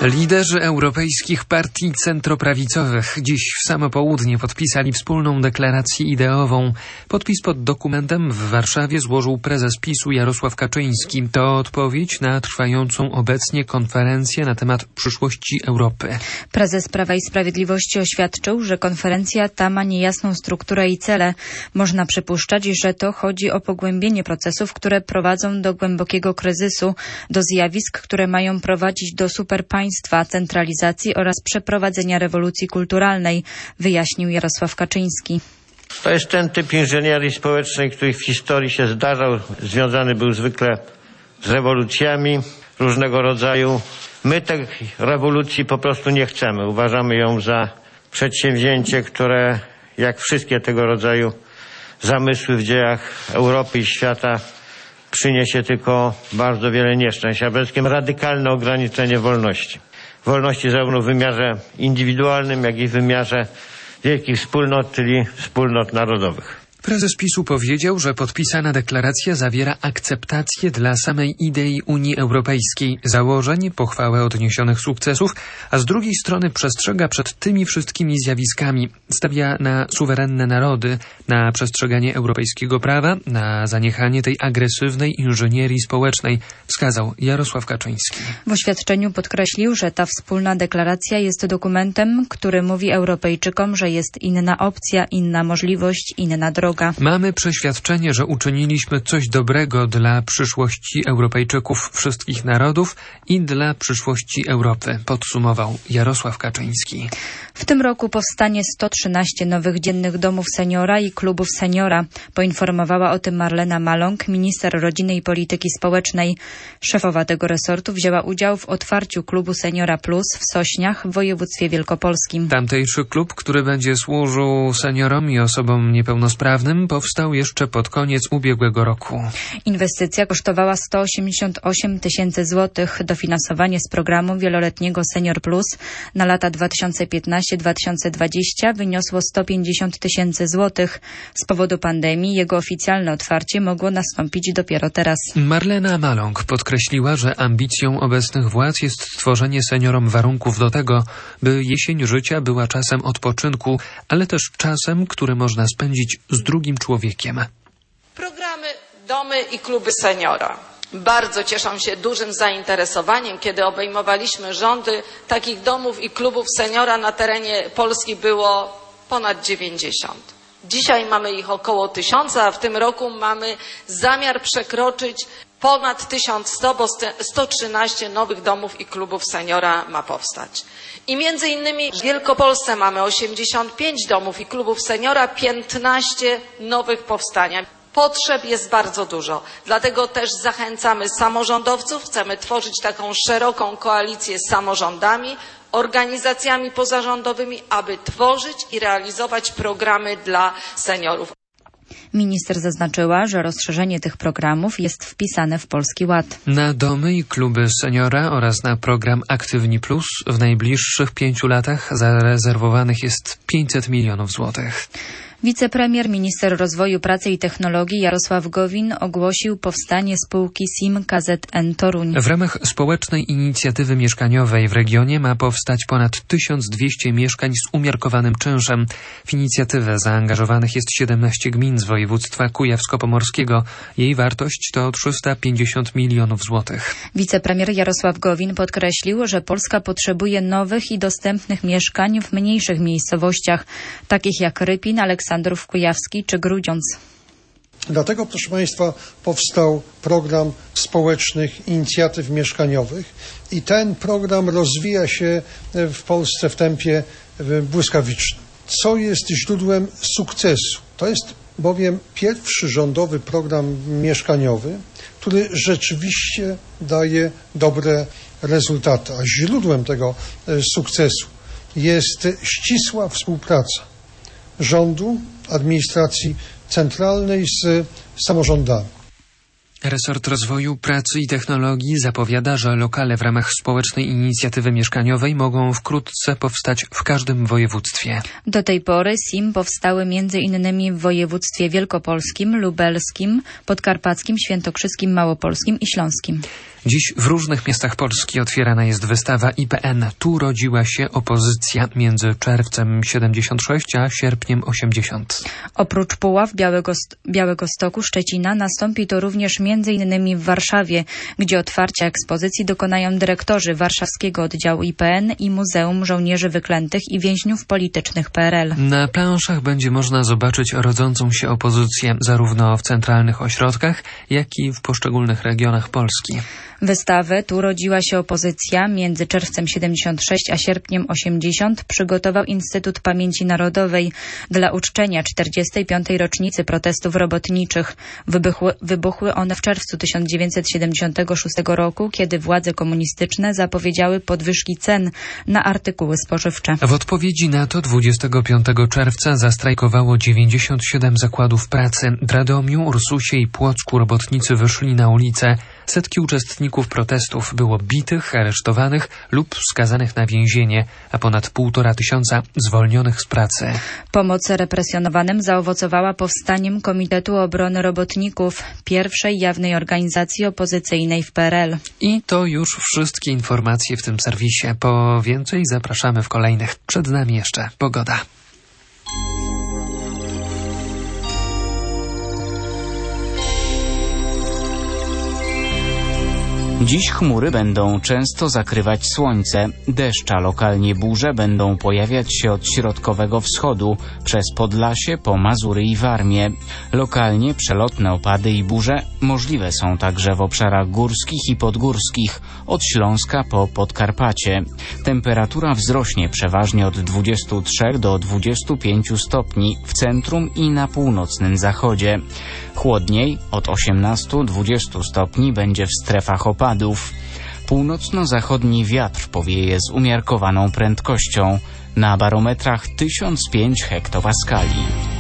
Liderzy europejskich partii centroprawicowych dziś w samo południe podpisali wspólną deklarację ideową. Podpis pod dokumentem w Warszawie złożył prezes PiS-u Jarosław Kaczyński. To odpowiedź na trwającą obecnie konferencję na temat przyszłości Europy. Prezes Prawa i Sprawiedliwości oświadczył, że konferencja ta ma niejasną strukturę i cele. Można przypuszczać, że to chodzi o pogłębienie procesów, które prowadzą do głębokiego kryzysu, do zjawisk, które mają prowadzić do superpaństwa, centralizacji oraz przeprowadzenia rewolucji kulturalnej, wyjaśnił Jarosław Kaczyński. To jest ten typ inżynierii społecznej, który w historii się zdarzał, związany był zwykle z rewolucjami różnego rodzaju. My tej rewolucji po prostu nie chcemy. Uważamy ją za przedsięwzięcie, które jak wszystkie tego rodzaju zamysły w dziejach Europy i świata przyniesie tylko bardzo wiele nieszczęść, a przede wszystkim radykalne ograniczenie wolności. Wolności zarówno w wymiarze indywidualnym, jak i w wymiarze wielkich wspólnot, czyli wspólnot narodowych. Prezes PiS-u powiedział, że podpisana deklaracja zawiera akceptację dla samej idei Unii Europejskiej, założeń, pochwałę odniesionych sukcesów, a z drugiej strony przestrzega przed tymi wszystkimi zjawiskami. Stawia na suwerenne narody, na przestrzeganie europejskiego prawa, na zaniechanie tej agresywnej inżynierii społecznej, wskazał Jarosław Kaczyński. W oświadczeniu podkreślił, że ta wspólna deklaracja jest dokumentem, który mówi Europejczykom, że jest inna opcja, inna możliwość, inna droga. Mamy przeświadczenie, że uczyniliśmy coś dobrego dla przyszłości Europejczyków wszystkich narodów i dla przyszłości Europy, podsumował Jarosław Kaczyński. W tym roku powstanie 113 nowych dziennych domów seniora i klubów seniora. Poinformowała o tym Marlena Maląg, minister rodziny i polityki społecznej. Szefowa tego resortu wzięła udział w otwarciu klubu Seniora Plus w Sośniach w województwie wielkopolskim. Tamtejszy klub, który będzie służył seniorom i osobom niepełnosprawnym, powstał jeszcze pod koniec ubiegłego roku. Inwestycja kosztowała 188 tysięcy złotych. Dofinansowanie z programu wieloletniego Senior Plus na lata 2015-2020 wyniosło 150 tysięcy złotych. Z powodu pandemii jego oficjalne otwarcie mogło nastąpić dopiero teraz. Marlena Maląg podkreśliła, że ambicją obecnych władz jest stworzenie seniorom warunków do tego, by jesień życia była czasem odpoczynku, ale też czasem, który można spędzić z drugim człowiekiem. Programy Domy i Kluby Seniora bardzo cieszą się dużym zainteresowaniem. Kiedy obejmowaliśmy rządy, takich domów i klubów seniora na terenie Polski było ponad 90. Dzisiaj mamy ich około 1000, a w tym roku mamy zamiar przekroczyć ponad 1100, bo 113 nowych domów i klubów seniora ma powstać. I między innymi w Wielkopolsce mamy 85 domów i klubów seniora, 15 nowych powstania. Potrzeb jest bardzo dużo, dlatego też zachęcamy samorządowców, chcemy tworzyć taką szeroką koalicję z samorządami, organizacjami pozarządowymi, aby tworzyć i realizować programy dla seniorów. Minister zaznaczyła, że rozszerzenie tych programów jest wpisane w Polski Ład. Na domy i kluby seniora oraz na program Aktywni Plus w najbliższych 5 latach zarezerwowanych jest 500 milionów złotych. Wicepremier, minister rozwoju, pracy i technologii Jarosław Gowin ogłosił powstanie spółki SIM KZN Toruń. W ramach społecznej inicjatywy mieszkaniowej w regionie ma powstać ponad 1200 mieszkań z umiarkowanym czynszem. W inicjatywę zaangażowanych jest 17 gmin z województwa kujawsko-pomorskiego. Jej wartość to 350 milionów złotych. Wicepremier Jarosław Gowin podkreślił, że Polska potrzebuje nowych i dostępnych mieszkań w mniejszych miejscowościach, takich jak Rypin, Aleksandrów Kujawski czy Grudziądz. Dlatego, proszę Państwa, powstał program społecznych inicjatyw mieszkaniowych i ten program rozwija się w Polsce w tempie błyskawicznym, co jest źródłem sukcesu. To jest bowiem pierwszy rządowy program mieszkaniowy, który rzeczywiście daje dobre rezultaty, a źródłem tego sukcesu jest ścisła współpraca rządu, administracji centralnej z samorządami. Resort Rozwoju, Pracy i Technologii zapowiada, że lokale w ramach społecznej inicjatywy mieszkaniowej mogą wkrótce powstać w każdym województwie. Do tej pory SIM powstały m.in. w województwie wielkopolskim, lubelskim, podkarpackim, świętokrzyskim, małopolskim i śląskim. Dziś w różnych miastach Polski otwierana jest wystawa IPN. Tu rodziła się opozycja między czerwcem 76 a sierpniem 80. Oprócz Puław, Białegostoku, Szczecina nastąpi to również m.in. w Warszawie, gdzie otwarcia ekspozycji dokonają dyrektorzy warszawskiego oddziału IPN i Muzeum Żołnierzy Wyklętych i Więźniów Politycznych PRL. Na planszach będzie można zobaczyć rodzącą się opozycję zarówno w centralnych ośrodkach, jak i w poszczególnych regionach Polski. Wystawę Tu rodziła się opozycja między czerwcem 76 a sierpniem 80 przygotował Instytut Pamięci Narodowej dla uczczenia 45. rocznicy protestów robotniczych. Wybuchły one w czerwcu 1976 roku, kiedy władze komunistyczne zapowiedziały podwyżki cen na artykuły spożywcze. W odpowiedzi na to 25 czerwca zastrajkowało 97 zakładów pracy. W Radomiu, Ursusie i Płocku robotnicy wyszli na ulicę. Setki uczestników protestów było bitych, aresztowanych lub skazanych na więzienie, a ponad 1500 zwolnionych z pracy. Pomoc represjonowanym zaowocowała powstaniem Komitetu Obrony Robotników, pierwszej jawnej organizacji opozycyjnej w PRL. I to już wszystkie informacje w tym serwisie. Po więcej zapraszamy w kolejnych. Przed nami jeszcze pogoda. Dziś chmury będą często zakrywać słońce. Deszcze, lokalnie burze będą pojawiać się od środkowego wschodu, przez Podlasie po Mazury i Warmię. Lokalnie przelotne opady i burze możliwe są także w obszarach górskich i podgórskich, od Śląska po Podkarpacie. Temperatura wzrośnie przeważnie od 23 do 25 stopni w centrum i na północnym zachodzie. Chłodniej od 18-20 stopni będzie w strefach opadów. Północno-zachodni wiatr powieje z umiarkowaną prędkością. Na barometrach 1005 hektopaskali.